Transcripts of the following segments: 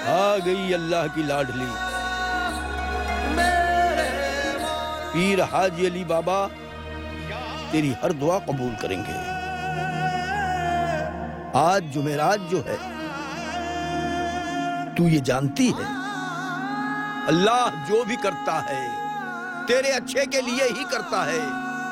آ گئی اللہ کی لاڈلی پیر حاجی علی بابا، تیری ہر دعا قبول کریں گے۔ آج جمعرات جو ہے تو یہ جانتی ہے اللہ جو بھی کرتا ہے تیرے اچھے کے لیے ہی کرتا ہے۔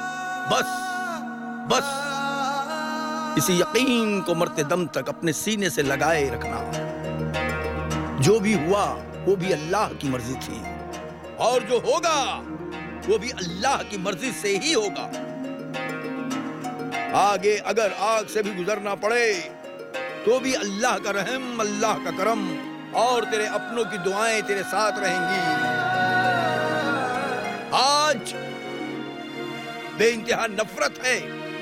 بس اسی یقین کو مرتے دم تک اپنے سینے سے لگائے رکھنا۔ جو بھی ہوا وہ بھی اللہ کی مرضی تھی، اور جو ہوگا وہ بھی اللہ کی مرضی سے ہی ہوگا۔ آگے اگر آگ سے بھی گزرنا پڑے تو بھی اللہ کا رحم، اللہ کا کرم اور تیرے اپنوں کی دعائیں تیرے ساتھ رہیں گی۔ آج بے انتہا نفرت ہے،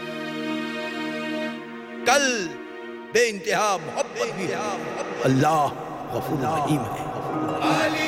کل بے انتہا محبت بھی ہے۔ اللہ غفور رحیم ہے۔